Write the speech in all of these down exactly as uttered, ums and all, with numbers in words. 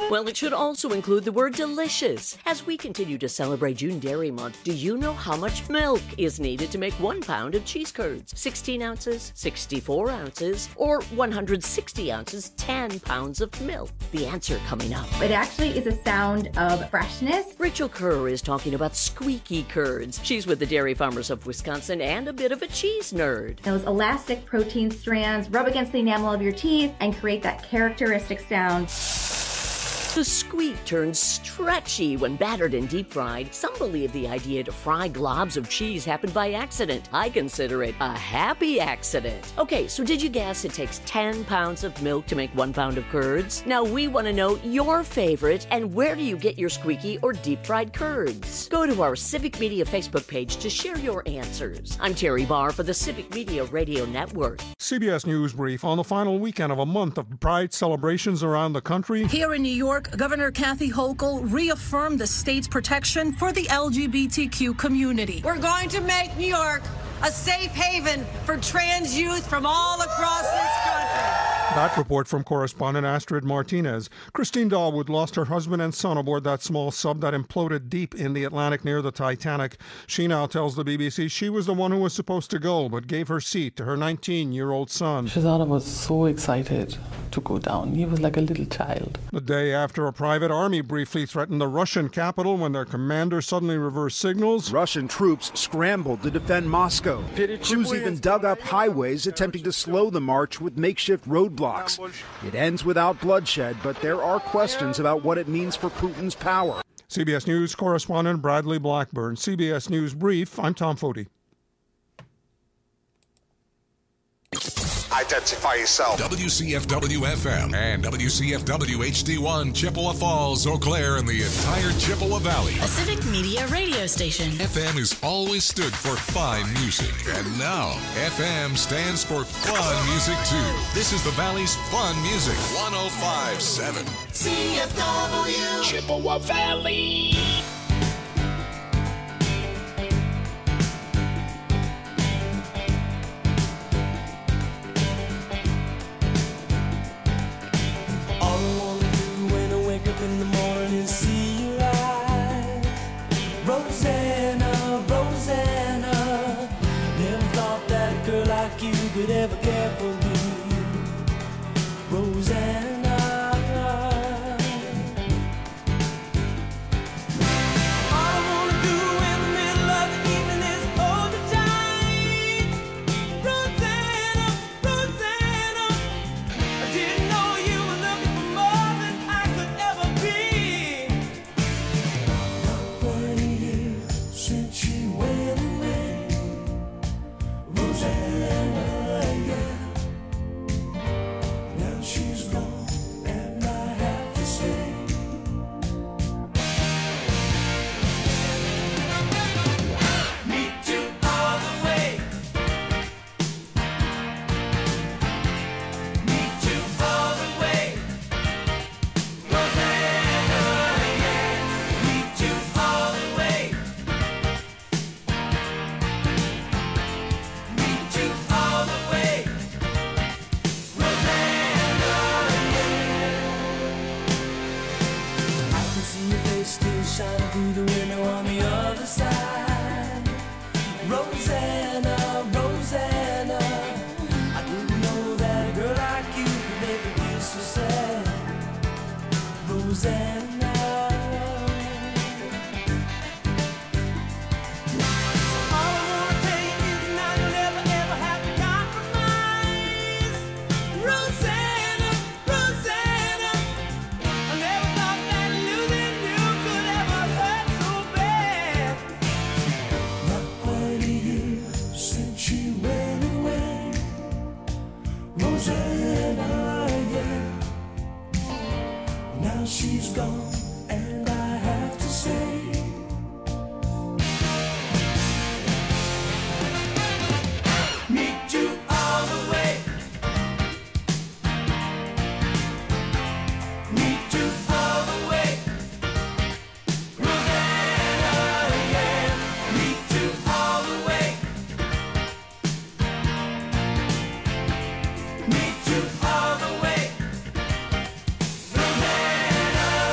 Well, it should also include the word delicious. As we continue to celebrate June Dairy Month, do you know how much milk is needed to make one pound of cheese curds? sixteen ounces, sixty-four ounces, or one hundred sixty ounces, ten pounds of milk? The answer coming up. It actually is a sound of freshness. Rachel Kerr is talking about squeaky curds. She's with the Dairy Farmers of Wisconsin and a bit of a cheese nerd. Those elastic protein strands rub against the enamel of your teeth and create that characteristic sound. The squeak turns stretchy when battered and deep fried. Some believe the idea to fry globs of cheese happened by accident. I consider it a happy accident. Okay, so did you guess it takes ten pounds of milk to make one pound of curds? Now we want to know your favorite and where do you get your squeaky or deep fried curds? Go to our Civic Media Facebook page to share your answers. I'm Terry Barr for the Civic Media Radio Network. C B S News Brief on the final weekend of a month of Pride celebrations around the country. Here in New York, Governor Kathy Hochul reaffirmed the state's protection for the L G B T Q community. We're going to make New York a safe haven for trans youth from all across this country. That report from correspondent Astrid Martinez. Christine Dahlwood lost her husband and son aboard that small sub that imploded deep in the Atlantic near the Titanic. She now tells the B B C she was the one who was supposed to go, but gave her seat to her nineteen-year-old son. Shahzada was so excited to go down. He was like a little child. The day after a private army briefly threatened the Russian capital when their commander suddenly reversed signals. Russian troops scrambled to defend Moscow. Crews even dug up highways attempting to slow the march with makeshift roadblocks. It ends without bloodshed, but there are questions about what it means for Putin's power. C B S News correspondent Bradley Blackburn. C B S News Brief, I'm Tom Foti. Identify yourself. W C F W F M and W C F W H D one, Chippewa Falls, Eau Claire, and the entire Chippewa Valley. A Civic Media radio station. F M has always stood for fine music. And now, F M stands for fun music, too. This is the Valley's fun music. one oh five point seven. C F W. Chippewa Valley. In the morning, see you ride. Rosanna, Rosanna, never thought that a girl like you could ever care for me. Rosanna. All the way, Rosanna.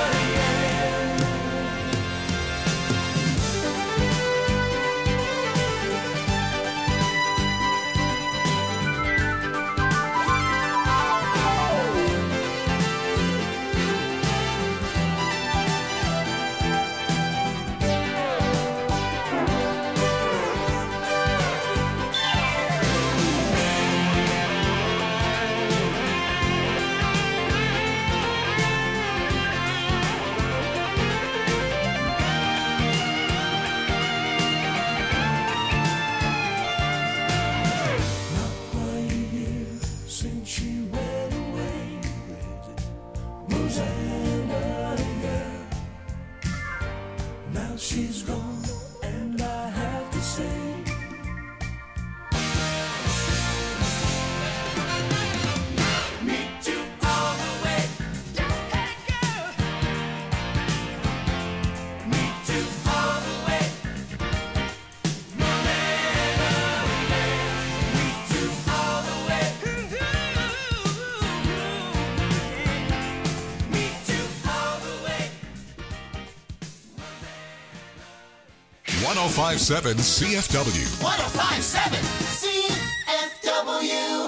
she's gone, and I have to say. one oh five point seven C F W. one oh five point seven C F W.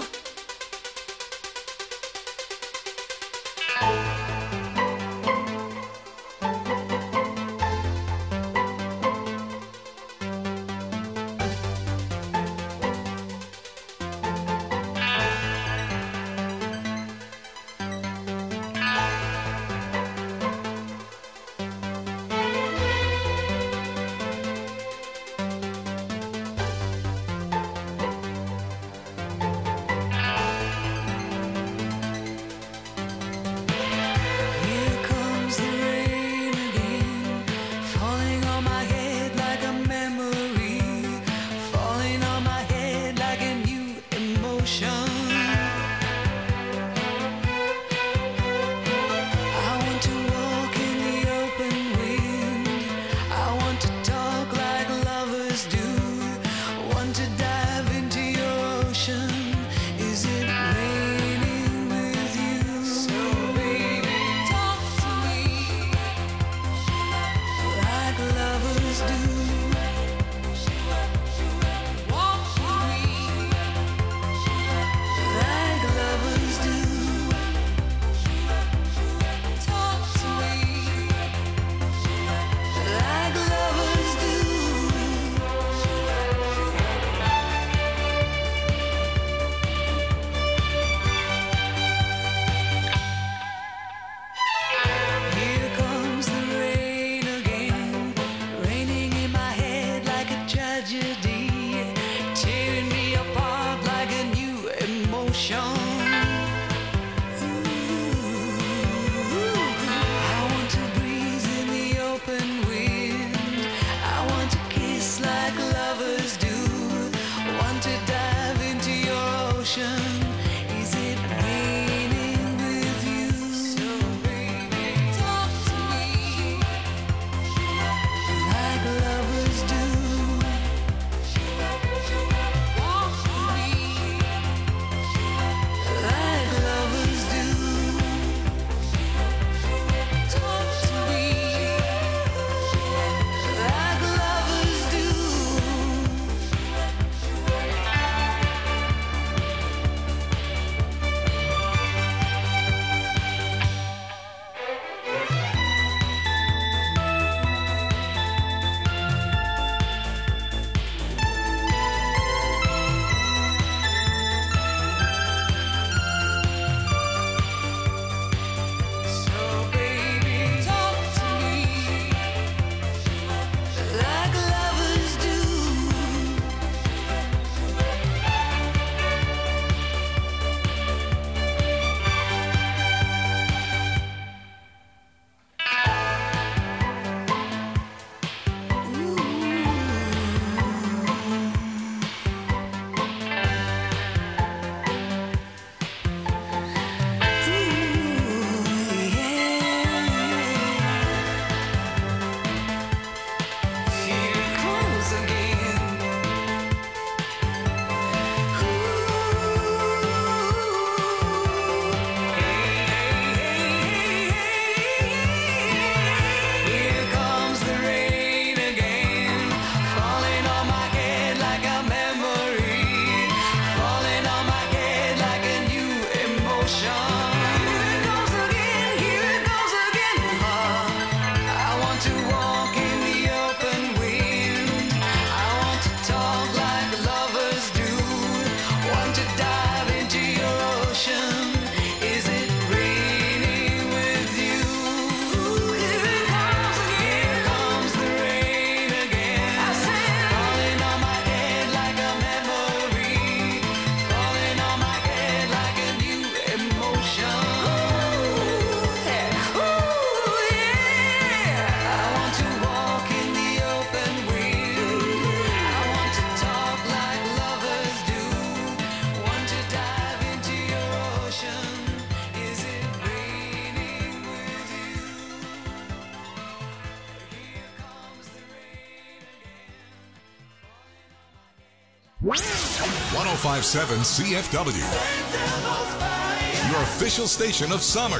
one oh five point seven C F W, your official station of summer.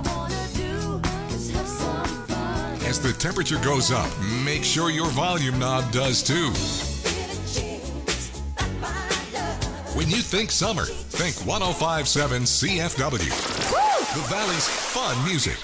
As the temperature goes up, make sure your volume knob does too. When you think summer, think one oh five point seven C F W. The Valley's fun music.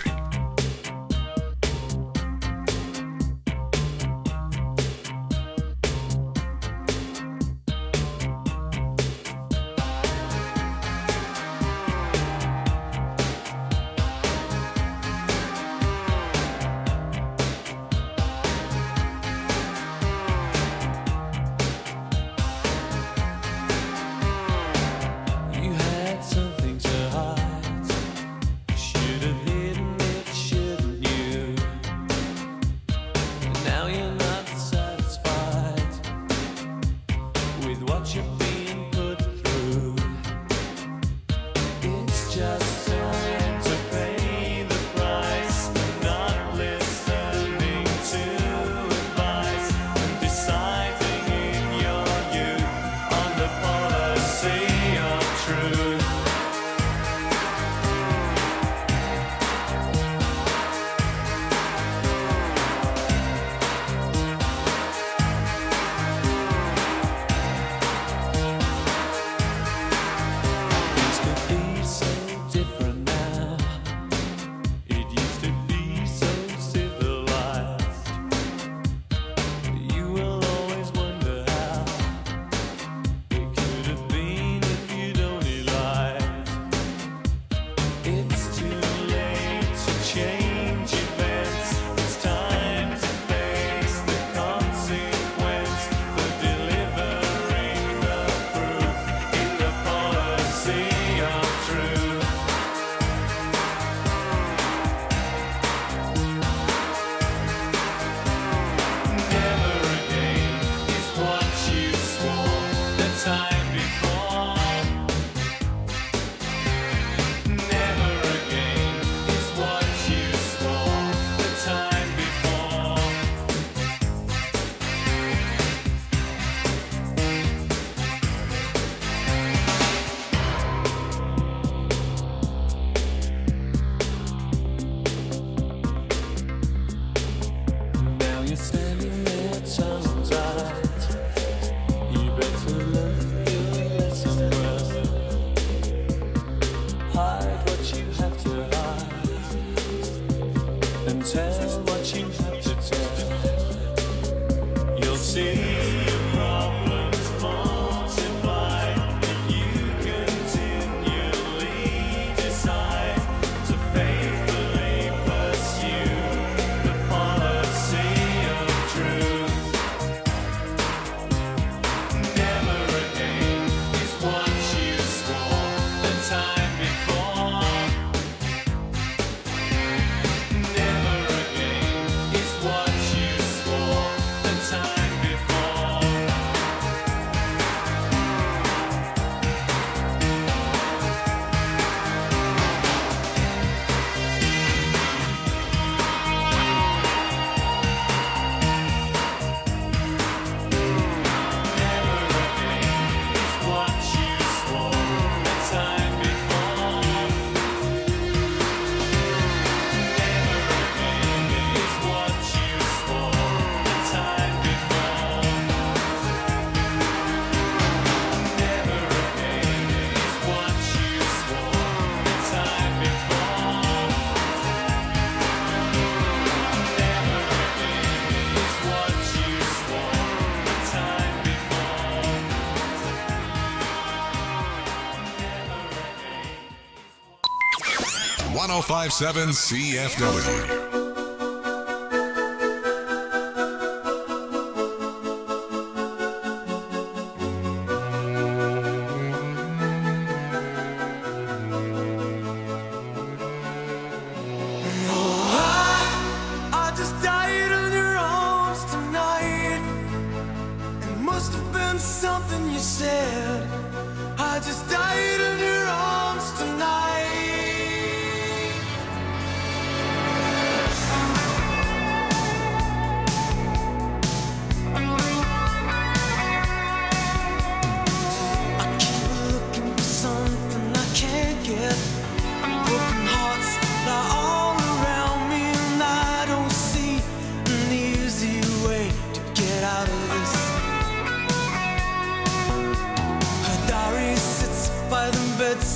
one oh five point seven C F W.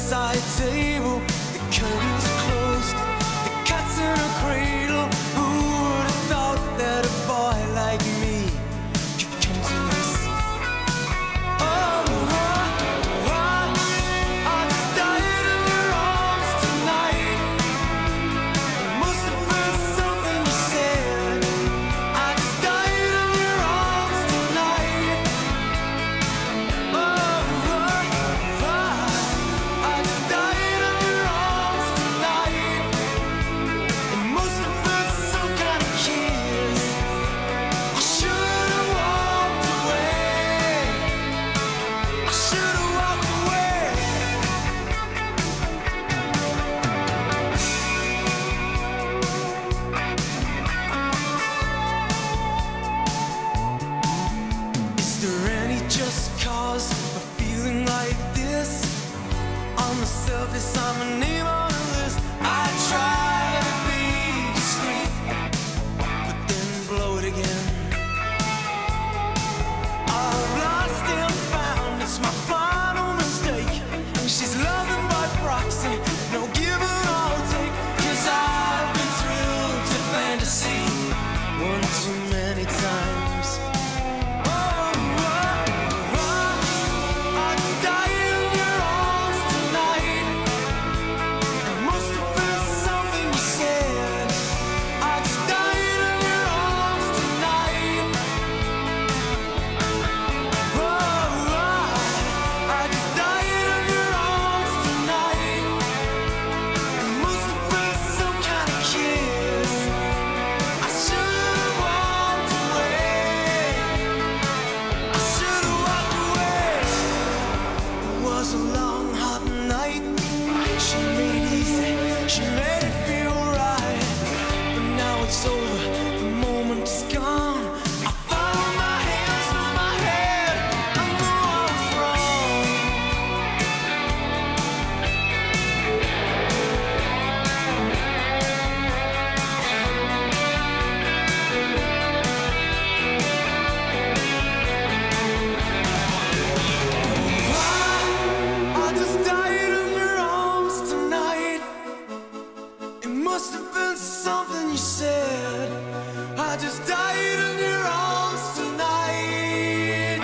bedside table, the curtains are closed, the cat's in a cradle. Who would have thought that a boy like me could come to this? Oh, why, why, I just died in your arms tonight. It must have been something you said. I just died in your arms tonight. Oh, why, why, I just died in your arms tonight. It must have been some kind of kiss. I should have walked away. I should have walked away. Is there any just cause for feeling like this? On the surface, I'm a name on a list. I try to be discreet, but then blow it again. I've lost and found, it's my final mistake. She's loving by proxy, no give and I'll take. Cause I've been thrilled to fantasy one too many times. Oh, why, why, I just died in your arms tonight. It must have been something you said. I just died in your arms tonight. Oh, why, I just died in your arms tonight. It must have been some kind of kiss. I should have walked away. I should have walked away. It was a long, hot night. She made it easy. She made it feel right. But now it's over. The moment is gone. I found my hands on my head. I know I was wrong. I just died in your arms tonight. It must have been something you said. I just died in your arms tonight.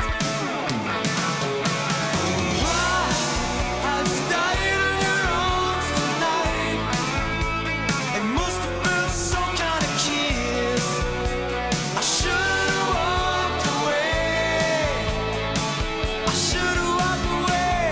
I just died in your arms tonight. It must have been some kind of kiss. I should have walked away. I should have walked away.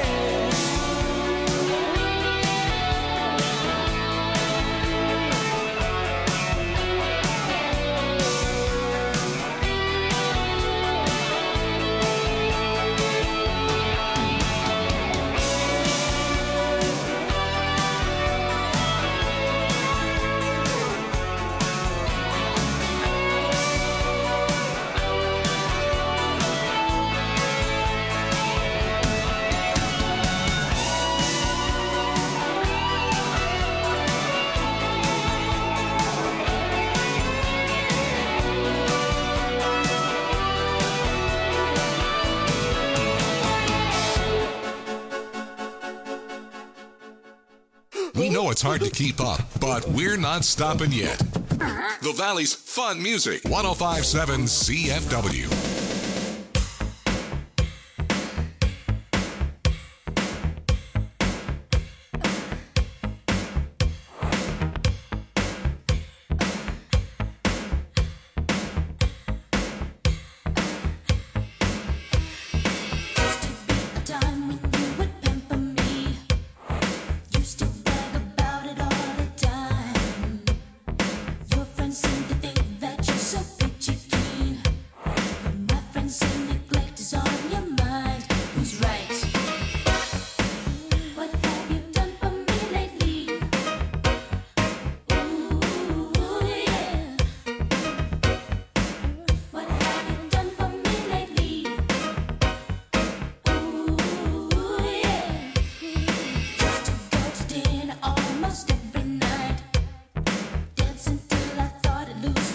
We know it's hard to keep up, but we're not stopping yet. The Valley's fun music, one oh five point seven C F W. Lose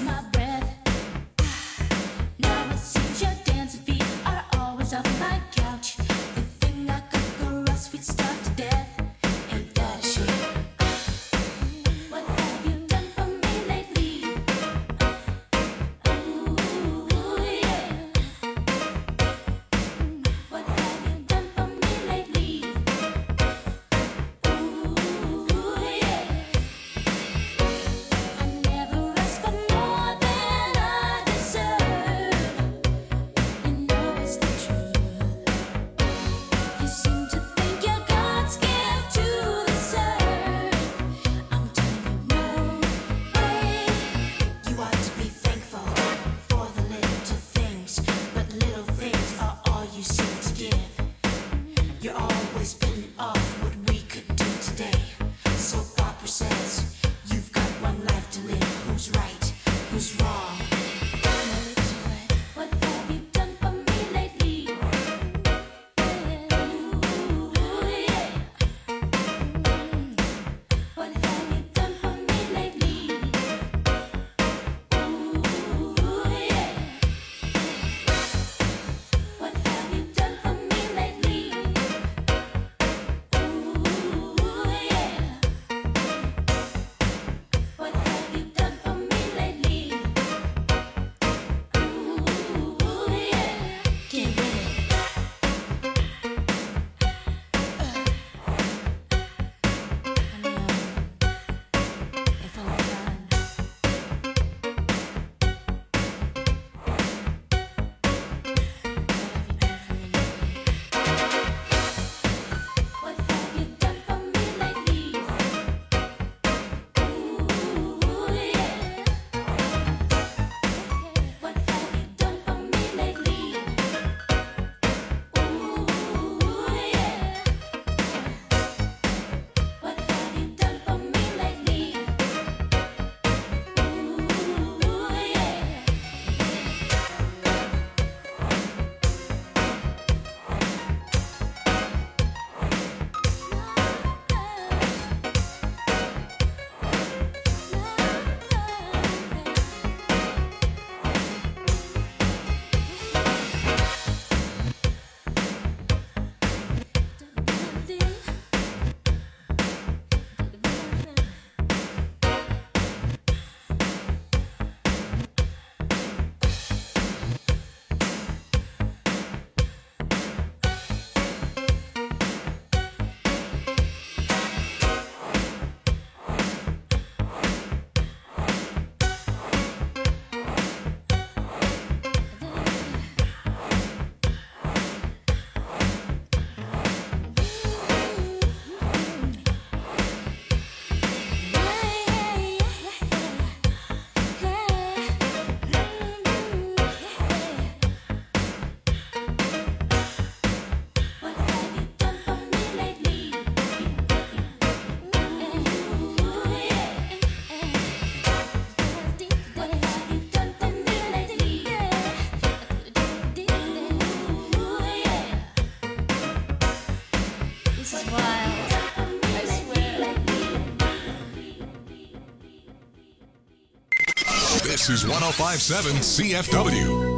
This is one oh five point seven C F W.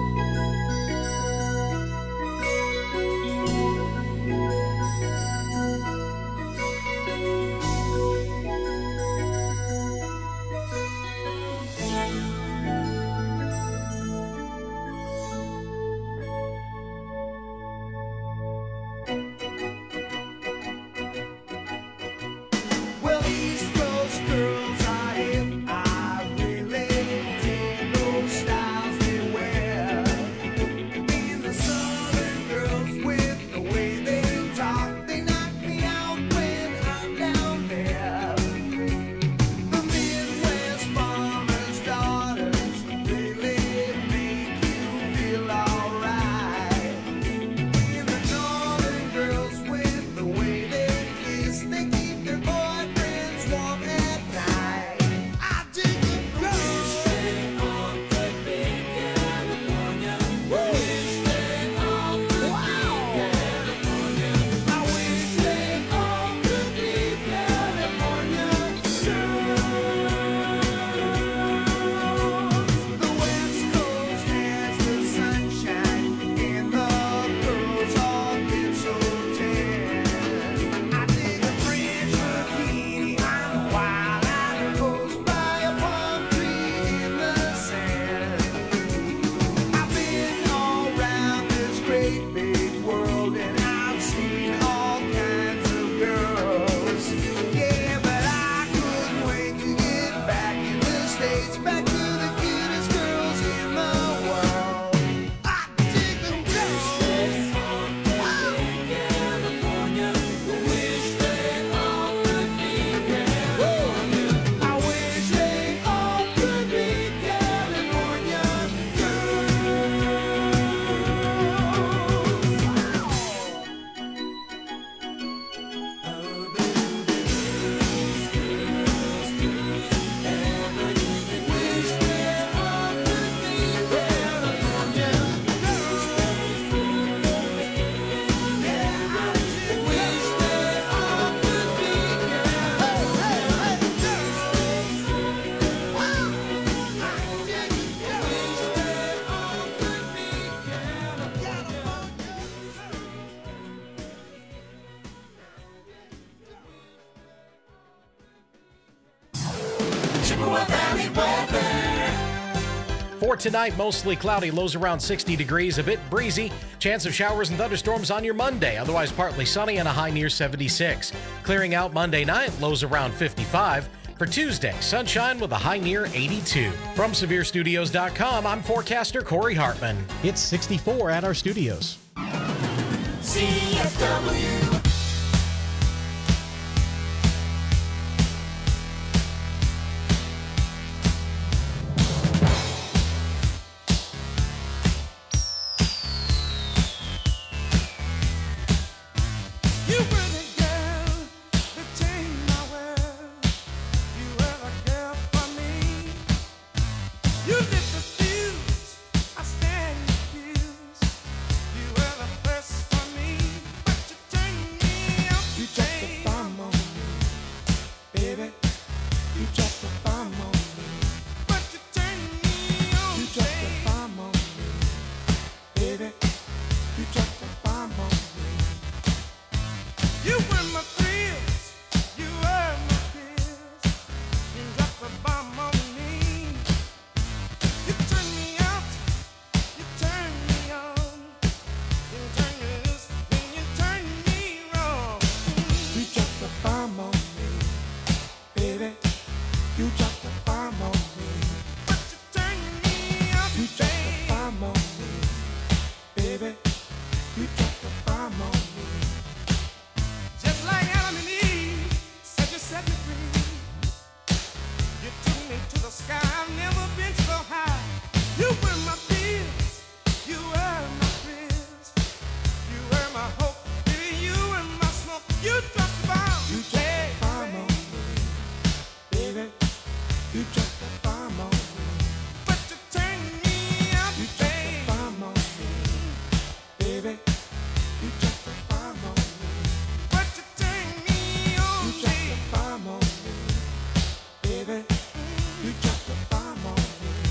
For tonight, mostly cloudy, lows around sixty degrees, a bit breezy. Chance of showers and thunderstorms on your Monday, otherwise partly sunny and a high near seventy-six. Clearing out Monday night, lows around fifty-five. For Tuesday, sunshine with a high near eighty-two. From Severe Studios dot com, I'm forecaster Corey Hartman. It's sixty-four at our studios. C F W. Turn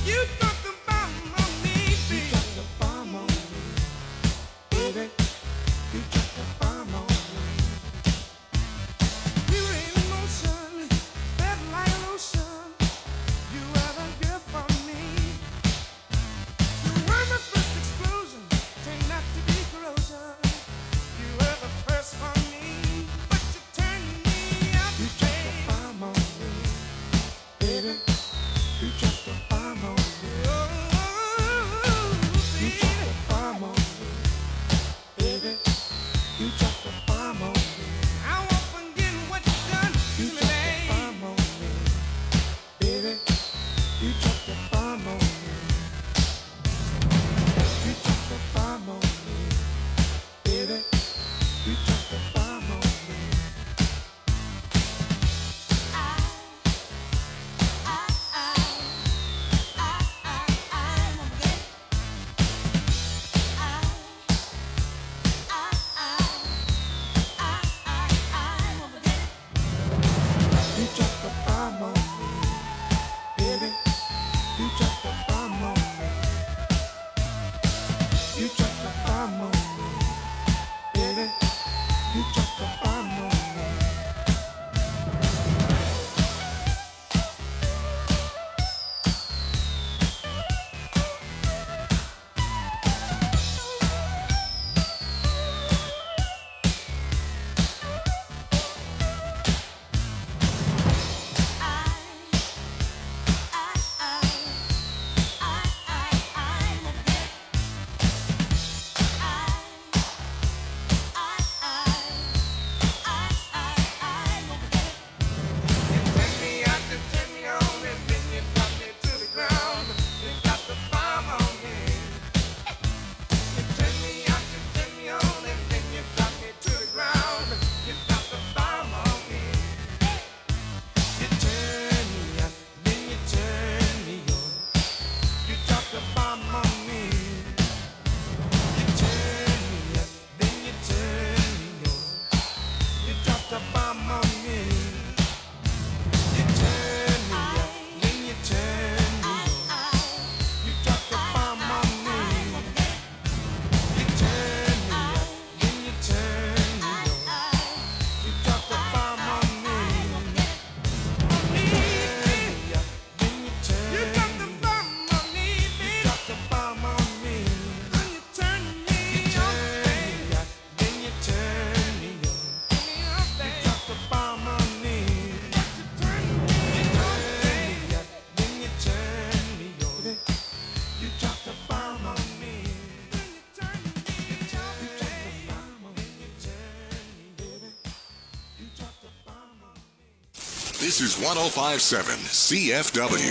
This is one oh five point seven C F W.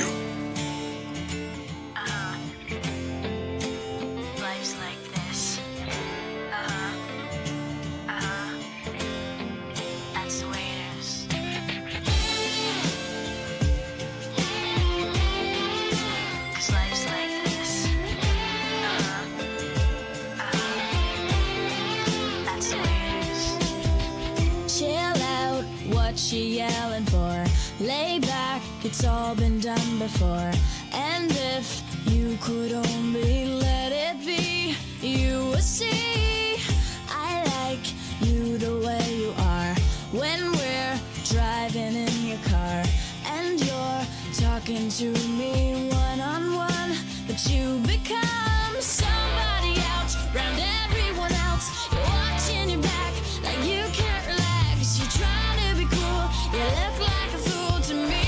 She yelling for, lay back, it's all been done before. And if you could only let it be, you would see I like you the way you are. When we're driving in your car and you're talking to me one-on-one, but you become somebody else around everyone else. You're watching your back like you can't relax. You're trying to be cool, you look like a fool to me.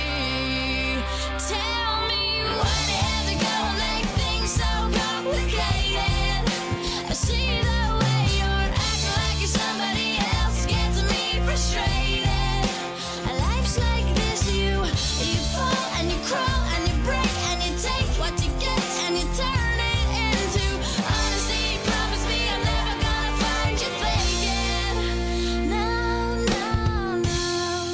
Tell me what you have to go and make things so complicated. I see the way you're acting like you're somebody else, gets me frustrated. Life's like this, you you fall and you crawl and you break and you take what you get and you turn it into honesty. Promise me I'm never gonna find you faking. No, no, no.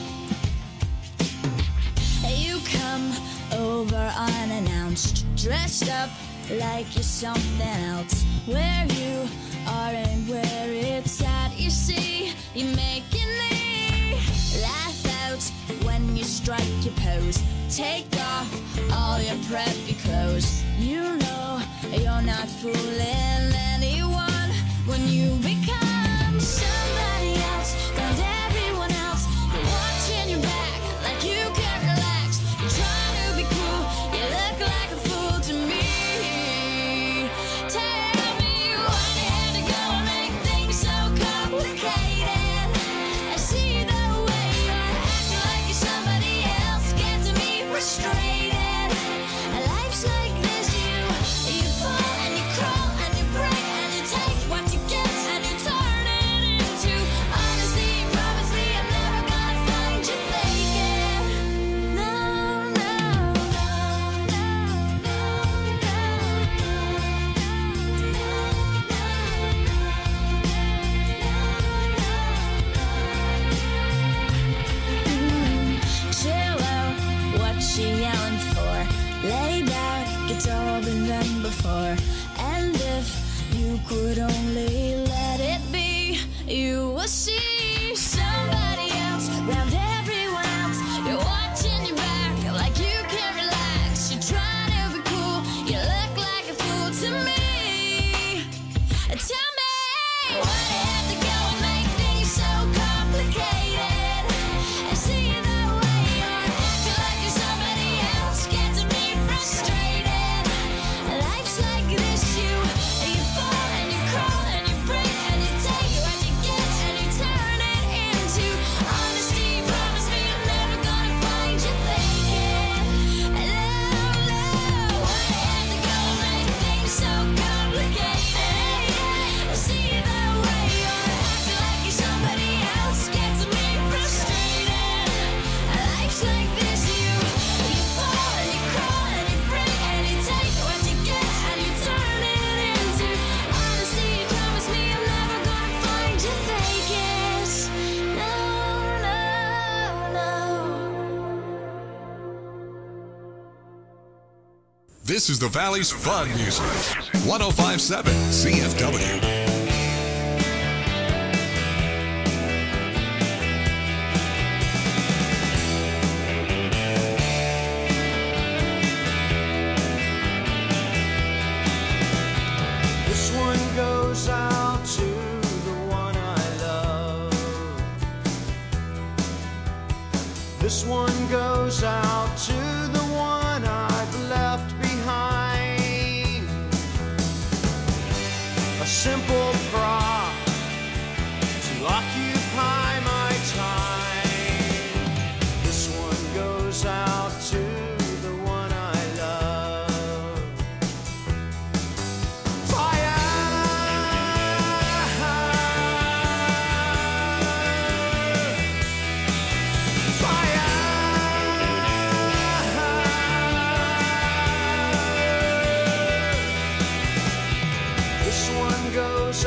You come over unannounced, dressed up like you're something else. Where you are and where it's at, you see, you're making me laugh out when when you strike your pose. Take off all your preppy clothes. You know you're not fooling anyone when you become somebody else. Round everyone else, you're watching your back like you can't relax. You're trying to be cool, you look like a fool to me. Tell me why you had to go and make things so complicated. I see the way you're acting like you're somebody else, getting me frustrated. Life's like this, you you fall and you crawl and you break and you take what you get and you turn it into honesty. Promise me I'm never gonna find you faking. No, no, no, chill out, what you yelling for? Lay back, it's all been done before. And if you could only let it be, you will see somebody else round everyone else. You're watching your back like you can't relax. You're trying to be cool, you look like a fool to me. Tell me why you have to go and make things so complicated. I see the way you're acting like you're somebody else, getting me frustrated. Life's like this, you you fall and you crawl and you break and you take what you get and you turn it into honesty. Promise me I'm never gonna find you faking. Love, love, why you have to go and make things so complicated? I see the way you're acting like you're somebody else, getting me frustrated. Life's like this, you you fall and you crawl and you break and you take what you get and you turn it into honesty. Promise me I'm never gonna find you faking. No, no, no. This is the Valley's Fun Music. one oh five point seven C F W. This one goes out to the one I love. This one goes out to the one I've left behind. A simple prop to occupy my time. This one goes out to the one I love. Fire! This one goes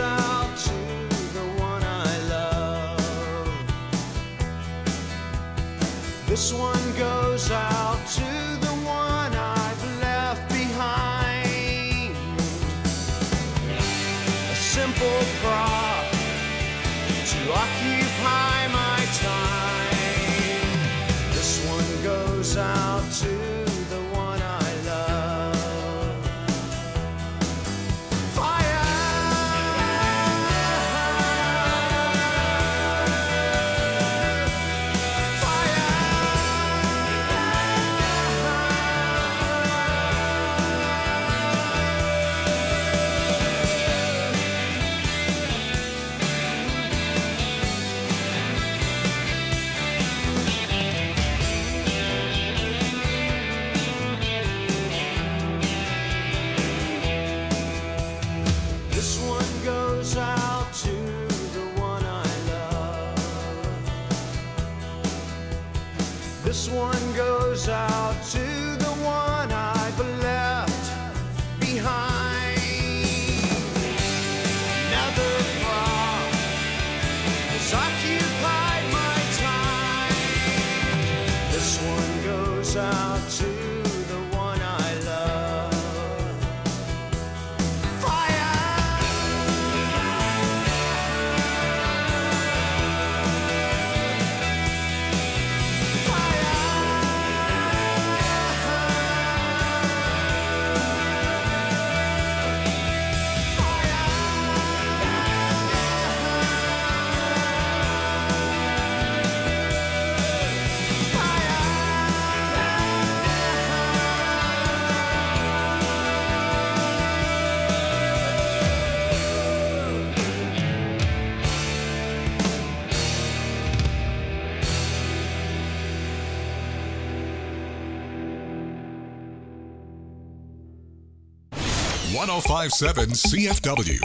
one oh five point seven C F W.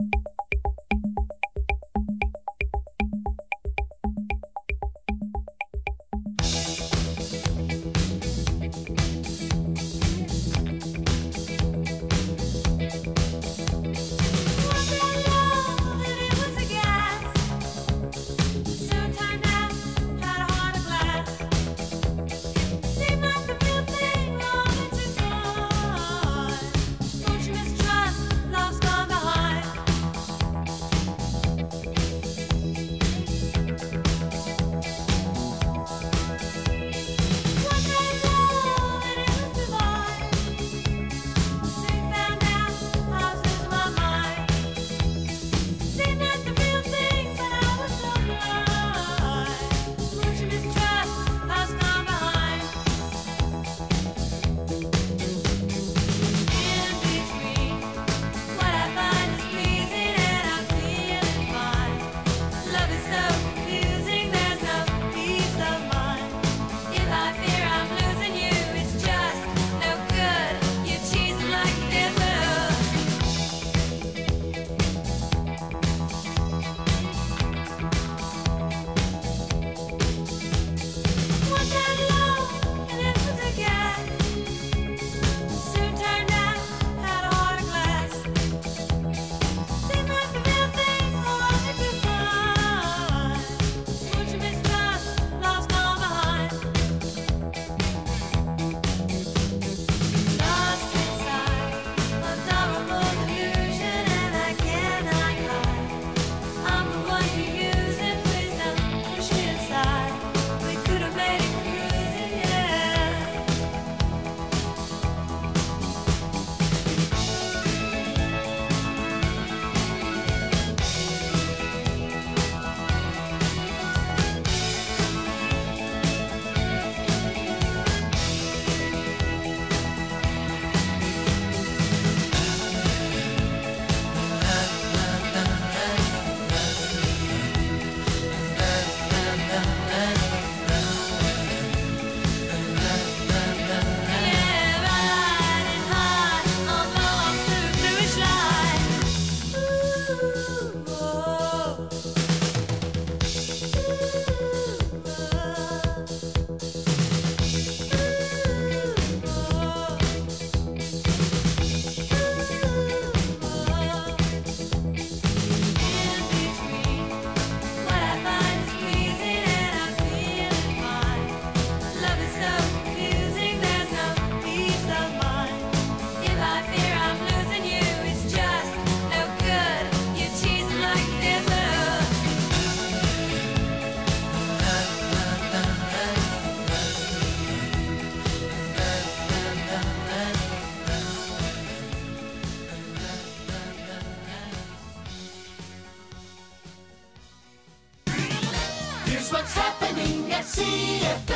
Here's what's happening at C F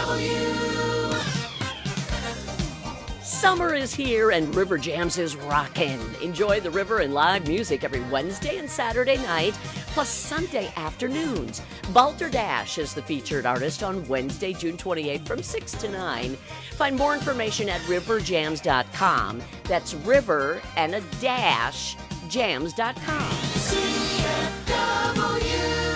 W. Summer is here and River Jams is rockin'. Enjoy the river and live music every Wednesday and Saturday night, plus Sunday afternoons. Balderdash is the featured artist on Wednesday, June twenty-eighth from six to nine. Find more information at river jams dot com. That's river and a dash, jams dot com. C F W.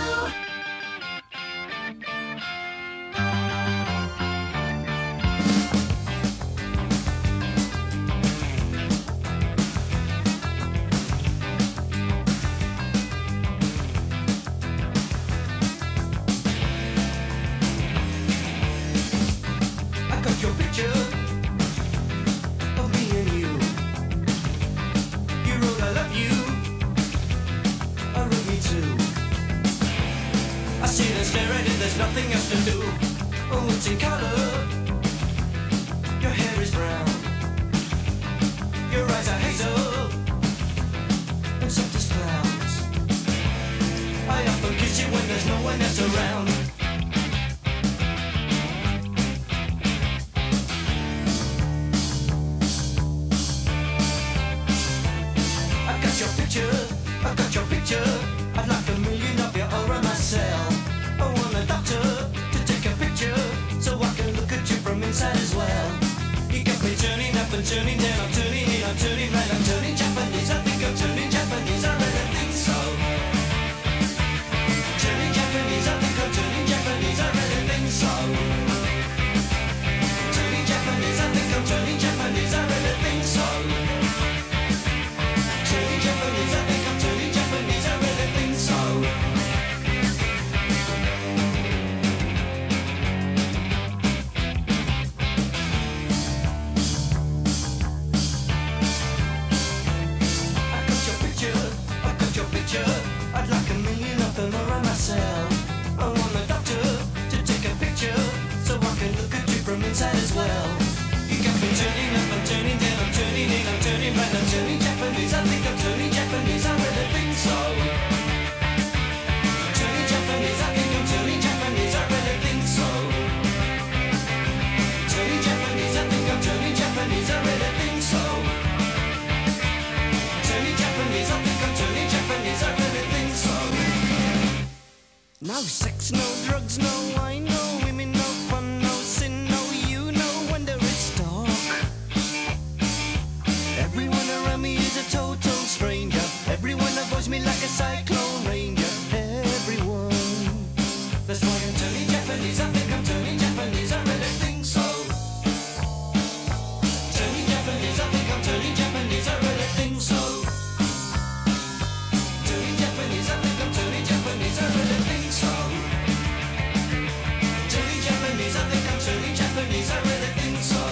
There's nothing else to do. Oh, it's in color. Your hair is brown. Your eyes are hazel and soft as clouds. I often kiss you when there's no one else around. I got your picture. I got your picture. I'd like a million of you all around myself. I want a doctor to take a picture so I can look at you from inside as well. You got me turning up and turning down, I'm turning in, I'm turning right, I'm turning Japanese. sex, no drugs, no wine, no women, no fun, no sin, no you, no wonder it's dark. Everyone around me is a total stranger. Everyone avoids me like a cyclone ranger. Everyone. That's why I'm turning Japanese. I think I'm turning Japanese. I really think so. Turning Japanese. I think I'm turning Japanese. I really think so. Turning Japanese. I think I'm turning Japanese. I really think so. Turning Japanese. I think I'm turning Japanese. I really think so.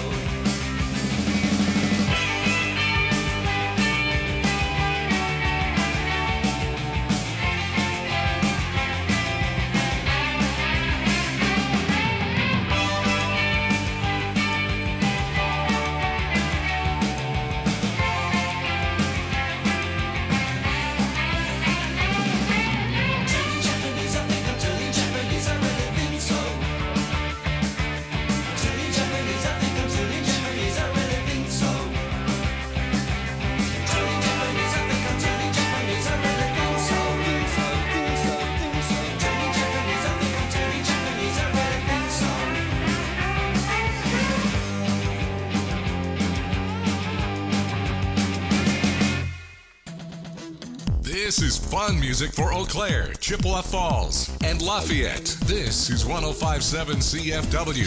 This is fun music for Eau Claire, Chippewa Falls, and Lafayette. This is one oh five point seven C F W.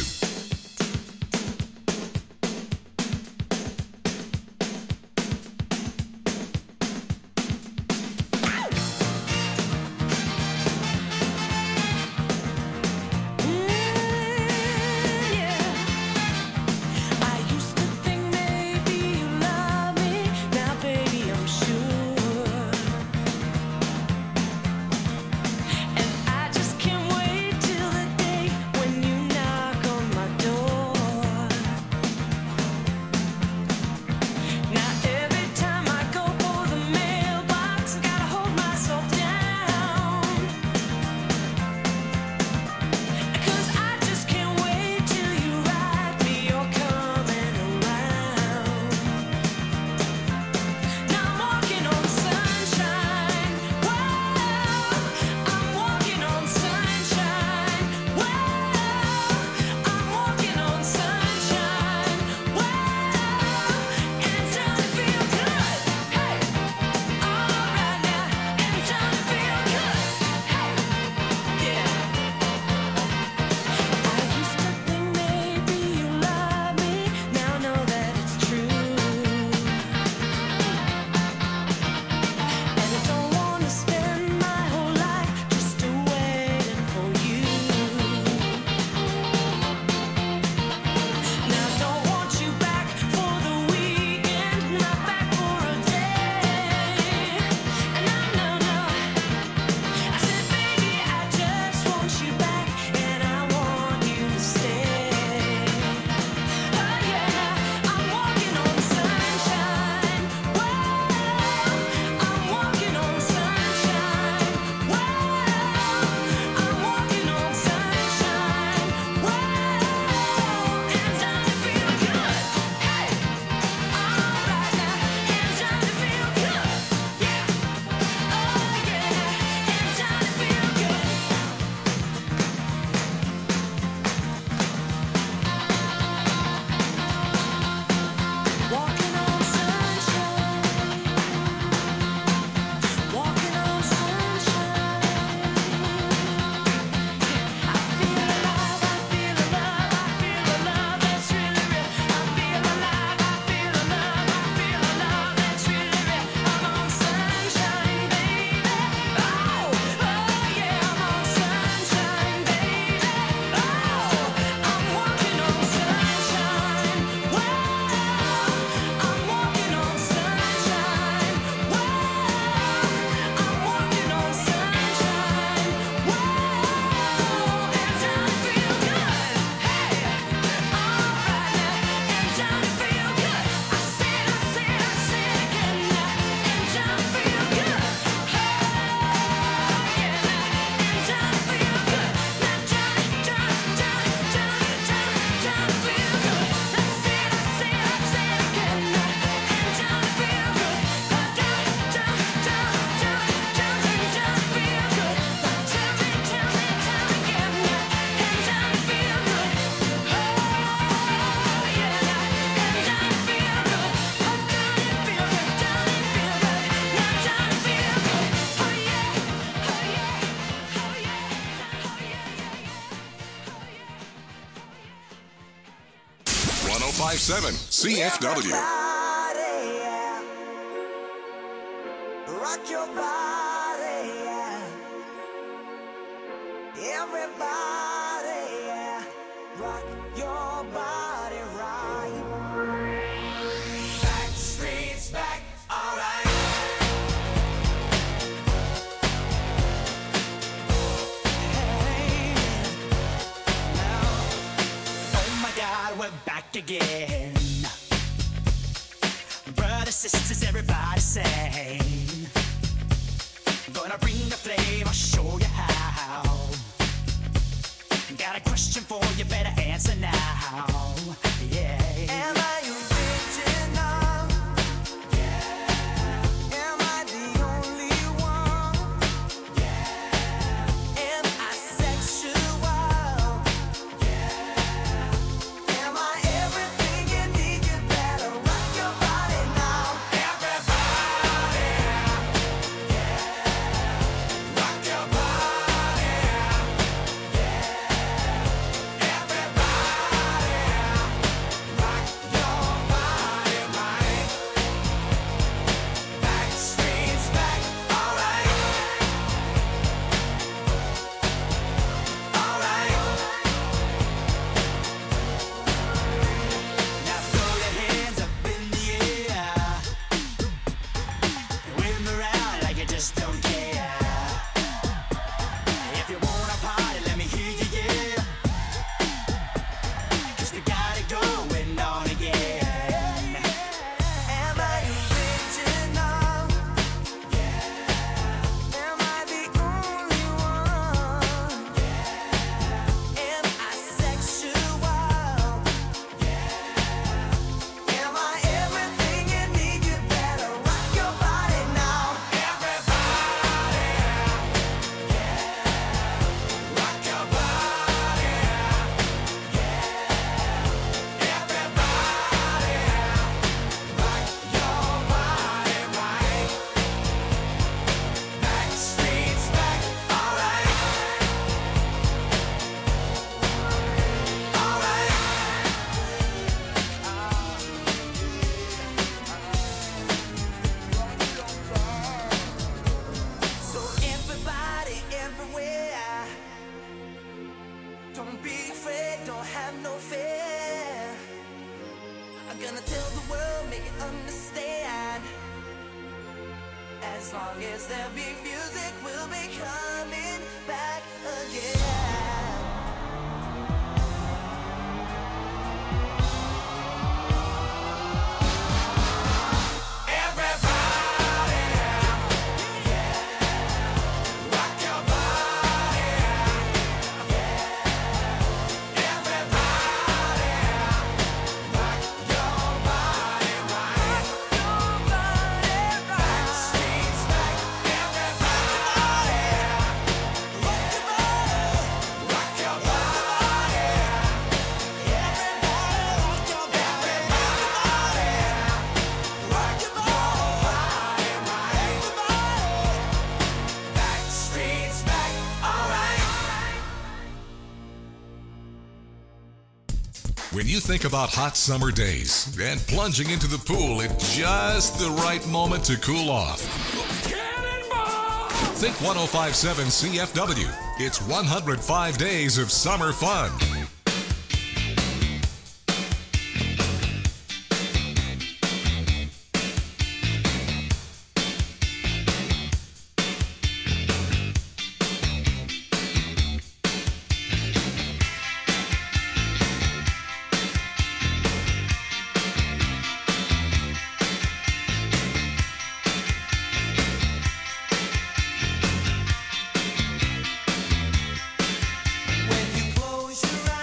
I just can't wait till the day when you knock on my five seven C F W. Rock your body, yeah. Everybody, yeah. Rock your body right. Back streets back, alright. Hey, now, oh my God, we're back again. Brothers, sisters, everybody sing. Gonna bring the flame, I'll show you how. Got a question for you, better answer now. Yeah. Am I original? Yeah. Am I the only one? Yeah. Am I sexual? Yeah. Am I everything you need? You better rock your body now. Everybody. Yeah. Rock your body. Yeah. Everybody. Rock your body right. Back streets back, alright. Alright. Now throw your hands up in the air. Wave 'em around like you just don't care. If you wanna party, let me hear you, yeah. 'Cause we got it going on again. Am I original? Yeah. Am I the only one? Yeah. Am I sexual? Yeah. Am I everything you need? You better rock your body now. Everybody. Yeah. Rock your body. Yeah. Everybody. Rock your body right. Back streets back, alright. Alright. So everybody everywhere, don't be afraid, don't have no fear. I'm gonna tell the world, make it understand. As long as there be music, we'll be coming back again. Everybody, yeah. Rock your body, yeah. Everybody, rock your body right. Back streets back, everybody, rock your body, rock your body, everybody, rock your body, rock your body right. Back streets back, alright. When you think about hot summer days and plunging into the pool at just the right moment to cool off, think one oh five point seven C F W. It's one hundred five days of summer fun. When you close your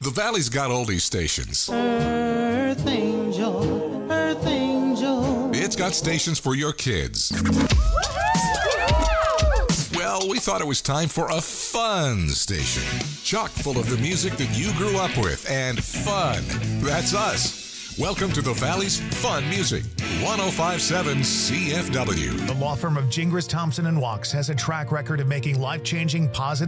The Valley's got oldies stations. Earth Angel, Earth Angel. It's got stations for your kids. Well, we thought it was time for a fun station. Chock full of the music that you grew up with, and fun. That's us. Welcome to the Valley's Fun Music, one oh five point seven C F W. The law firm of Gingras, Thompson and Wachs has a track record of making life-changing positive